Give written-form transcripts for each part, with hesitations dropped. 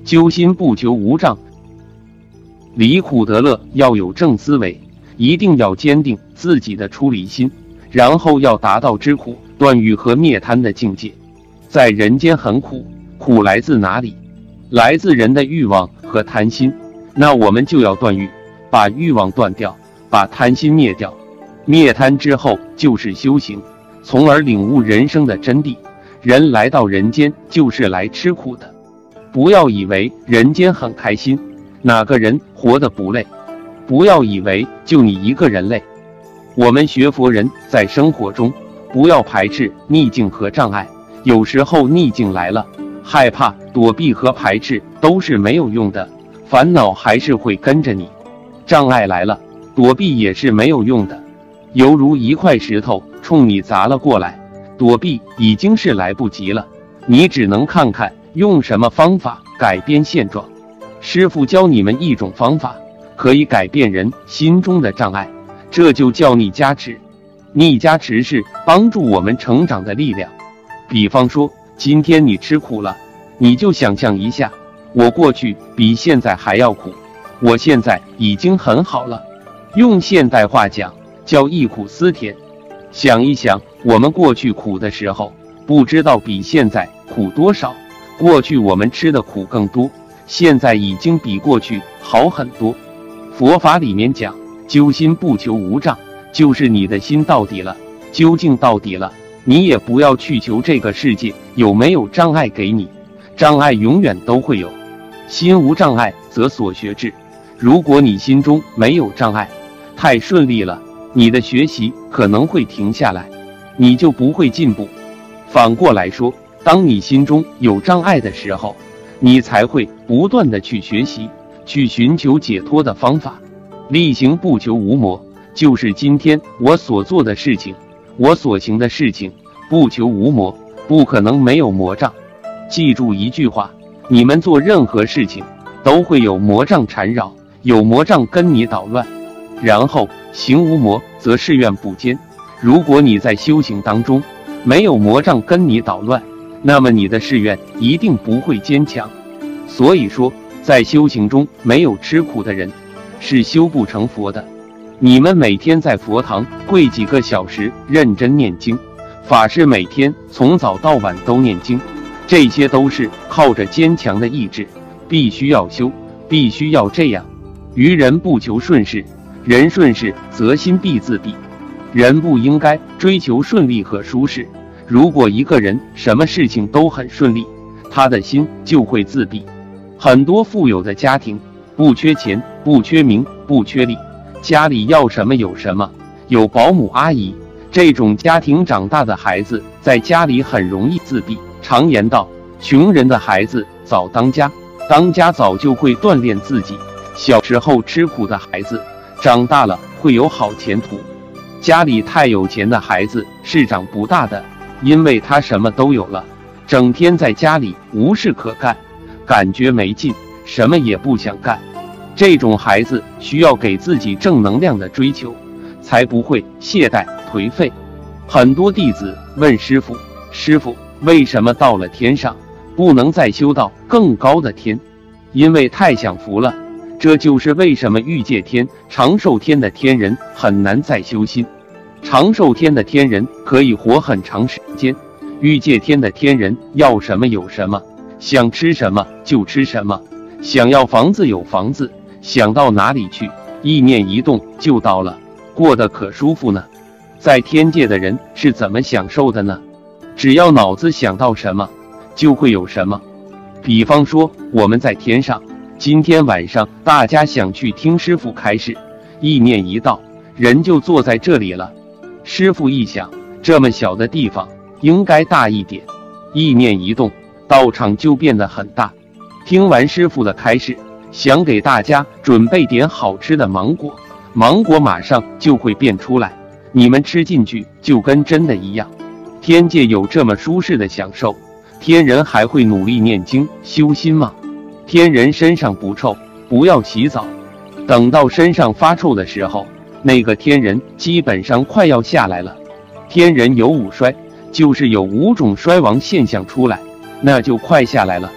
揪心不求无障，离苦得乐要有正思维，一定要坚定自己的出离心，然后要达到知苦、断欲和灭贪的境界。在人间很苦，苦来自哪里？来自人的欲望和贪心。那我们就要断欲，把欲望断掉，把贪心灭掉。灭贪之后就是修行，从而领悟人生的真谛。人来到人间就是来吃苦的，不要以为人间很开心，哪个人活得不累？不要以为就你一个人累。我们学佛人在生活中不要排斥逆境和障碍，有时候逆境来了，害怕、躲避和排斥都是没有用的，烦恼还是会跟着你。障碍来了，躲避也是没有用的，犹如一块石头冲你砸了过来，躲避已经是来不及了，你只能看看用什么方法改变现状。师父教你们一种方法，可以改变人心中的障碍，这就叫逆加持。逆加持是帮助我们成长的力量。比方说，今天你吃苦了，你就想象一下，我过去比现在还要苦，我现在已经很好了。用现代话讲，叫忆苦思甜。想一想，我们过去苦的时候，不知道比现在苦多少。过去我们吃的苦更多，现在已经比过去好很多。佛法里面讲，揪心不求无障，就是你的心到底了，究竟到底了，你也不要去求这个世界有没有障碍给你，障碍永远都会有。心无障碍则所学至，如果你心中没有障碍，太顺利了，你的学习可能会停下来，你就不会进步。反过来说，当你心中有障碍的时候，你才会不断的去学习，去寻求解脱的方法。力行不求无魔，就是今天我所做的事情，我所行的事情，不求无魔，不可能没有魔障。记住一句话，你们做任何事情都会有魔障缠绕，有魔障跟你捣乱。然后行无魔则誓愿不坚。如果你在修行当中没有魔障跟你捣乱，那么你的誓愿一定不会坚强。所以说，在修行中没有吃苦的人是修不成佛的。你们每天在佛堂跪几个小时认真念经，法师每天从早到晚都念经，这些都是靠着坚强的意志，必须要修，必须要这样。愚人不求顺势，人顺势则心必自闭。人不应该追求顺利和舒适。如果一个人什么事情都很顺利，他的心就会自闭。很多富有的家庭不缺钱，不缺名，不缺利，家里要什么有什么，有保姆阿姨。这种家庭长大的孩子在家里很容易自闭。常言道，穷人的孩子早当家，当家早就会锻炼自己。小时候吃苦的孩子，长大了会有好前途。家里太有钱的孩子是长不大的，因为他什么都有了，整天在家里无事可干，感觉没劲，什么也不想干。这种孩子需要给自己正能量的追求，才不会懈怠颓废。很多弟子问师父，师父，为什么到了天上不能再修到更高的天？因为太享福了。这就是为什么欲界天、长寿天的天人很难再修心。长寿天的天人可以活很长时间，欲界天的天人要什么有什么，想吃什么就吃什么，想要房子有房子，想到哪里去，意念一动就到了，过得可舒服呢。在天界的人是怎么享受的呢？只要脑子想到什么，就会有什么。比方说，我们在天上，今天晚上大家想去听师父开示，意念一到，人就坐在这里了。师父一想，这么小的地方应该大一点，意念一动，道场就变得很大。听完师父的开示，想给大家准备点好吃的芒果，芒果马上就会变出来，你们吃进去就跟真的一样。天界有这么舒适的享受，天人还会努力念经修心吗？天人身上不臭，不要洗澡，等到身上发臭的时候，那个天人基本上快要下来了。天人有5衰，就是有5种衰亡现象出来，那就快下来了。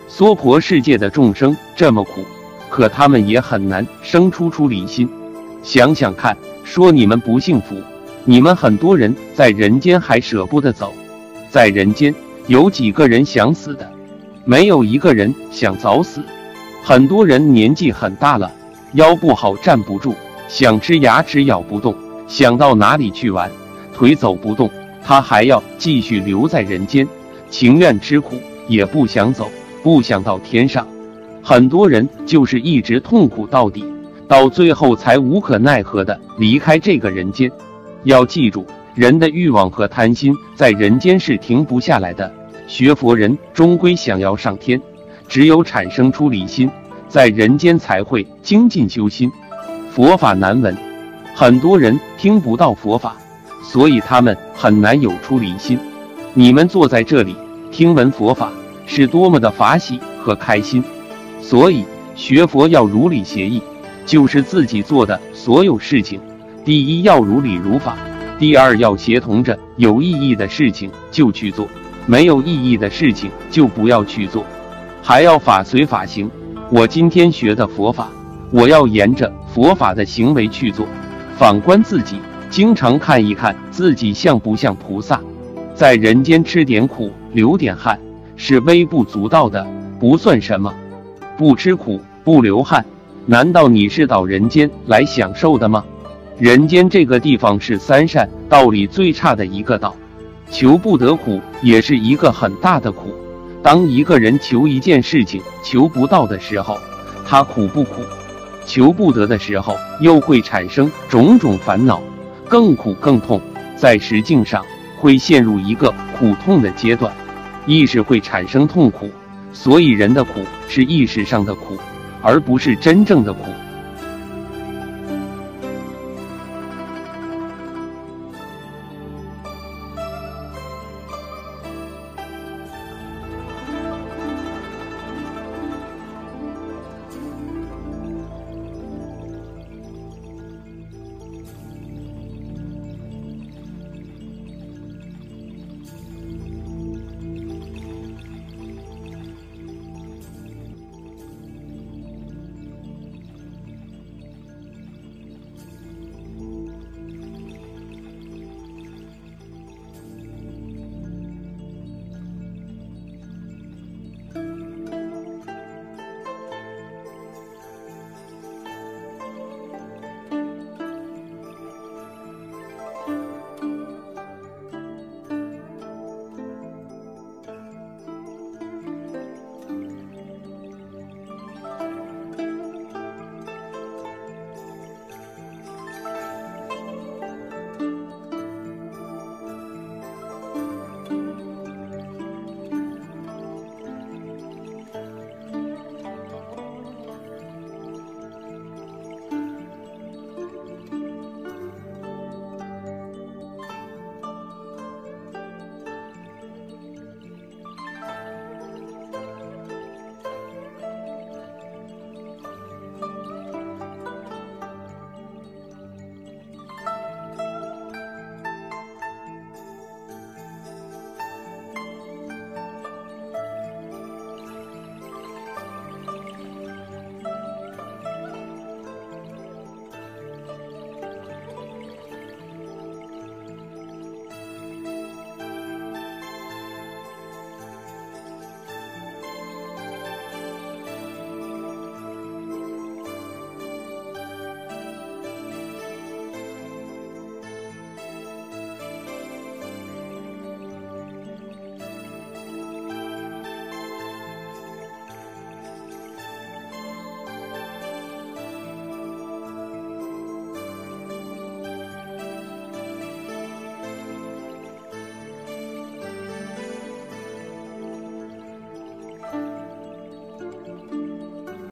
娑婆世界的众生这么苦，可他们也很难生出出离心。想想看，说你们不幸福，你们很多人在人间还舍不得走。在人间有几个人想死的？没有一个人想早死。很多人年纪很大了，腰不好站不住，想吃牙齿咬不动，想到哪里去玩，腿走不动，他还要继续留在人间，情愿吃苦也不想走，不想到天上。很多人就是一直痛苦到底，到最后才无可奈何地离开这个人间。要记住，人的欲望和贪心在人间是停不下来的，学佛人终归想要上天，只有产生出离心，在人间才会精进修心。佛法难闻，很多人听不到佛法，所以他们很难有出离心。你们坐在这里听闻佛法，是多么的法喜和开心。所以学佛要如理协义，就是自己做的所有事情，第一要如理如法，第二要协同着有意义的事情就去做，没有意义的事情就不要去做，还要法随法行。我今天学的佛法，我要沿着佛法的行为去做。反观自己，经常看一看自己像不像菩萨。在人间吃点苦流点汗是微不足道的，不算什么。不吃苦不流汗，难道你是到人间来享受的吗？人间这个地方是三善道里最差的一个道，求不得苦也是一个很大的苦。当一个人求一件事情求不到的时候，他苦不苦？求不得的时候又会产生种种烦恼，更苦更痛，在实境上会陷入一个苦痛的阶段，意识会产生痛苦。所以人的苦是意识上的苦，而不是真正的苦。